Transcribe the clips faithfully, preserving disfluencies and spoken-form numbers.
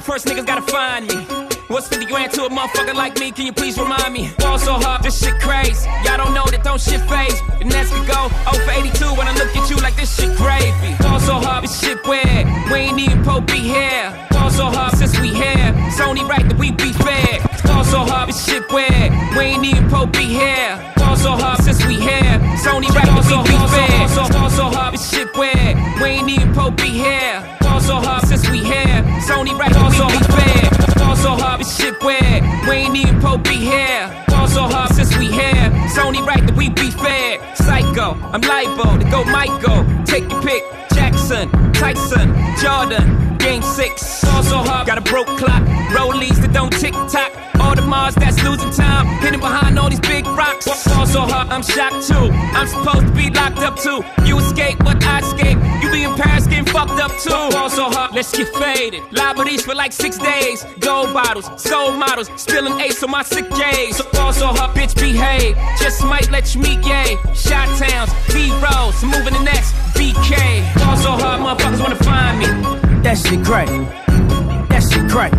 First niggas gotta find me. What's fifty grand to a motherfucker like me? Can you please remind me? Ball so hard, this shit crazy. Y'all don't know that don't shit phase. And that's we go oh for eighty-two when I look at you like this shit gravy. Ball so hard, this shit weird. We ain't even po be here. Ball so hard since we here. It's only right that we be fair. Ball so hard, this shit weird. We ain't even po be here. Ball so hard since we here. It's only right that we be fair. Ball so hard, this shit weird. We ain't even po be here. Ball so hard since we here. It's only right that we be fair. Ball so hard, this shit weird. We ain't even po be here. Ball so hard since we here. It's only right that we be fair. Psycho, I'm liable to go Michael. Take your pick. Jackson, Tyson, Jordan, game six. Ball so hard, got a broke clock. Rollies that don't tick tock. All the Mars that's losing time, hidden behind all these big rocks. Ball so hard, I'm shocked too. I'm supposed to be locked up too. You escape, but I escape. You be in Paris getting fucked up too. Ball so hard, let's get faded. Liberties for like six days. Gold bottles, soul models, spilling ace on my sick days. So ball so hard, bitch behave. Just might let you meet gay. Shot towns, B-rolls, moving the next B K. Ball so hard, motherfuckers wanna find me. That shit crack. That shit crack.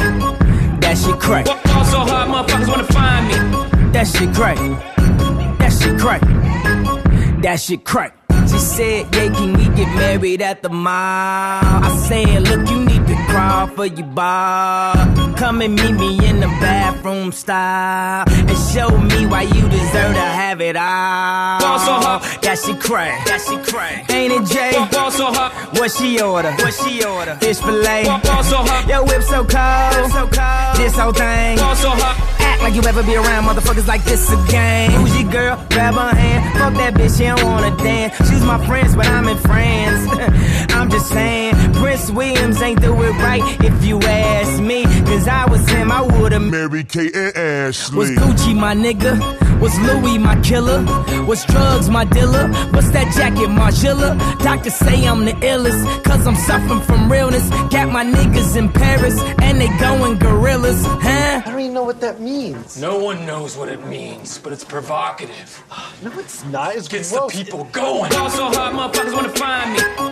That shit crack. Ball so hard, motherfuckers wanna find me. That shit crack. That shit crack. That shit crack. She said, yeah, can we get married at the mall? I said, look, you need to crawl for your bar. Come and meet me in the bathroom style and show me why you deserve to have it all. Ball so hard. That shit crack. That shit crack. Ain't it, Jay? Ball so hard. What she order? What she order? Fish fillet. Ball so hard. Your whip so cold. Whip so cold. This whole thing. Ball so hard. Act like you ever be around motherfuckers like this again. Who's your girl? Grab her hand. Fuck that bitch, she don't wanna dance. She's my friends, but I'm in France. I'm just saying, Prince Williams ain't do it right if you ask me. Cause I was him, I would've Mary Kate and Ashley. Was Gucci my nigga? Was Louis my killer? Was drugs my dealer? What's that jacket, Margilla? Doctors say I'm the illest, cause I'm suffering from realness. Got my niggas in Paris, and they going gorillas, huh? I don't even know what that means. No one knows what it means, but it's provocative. No, it's not. It's Gets gross. the people going. Ball so hard, motherfuckers wanna find me.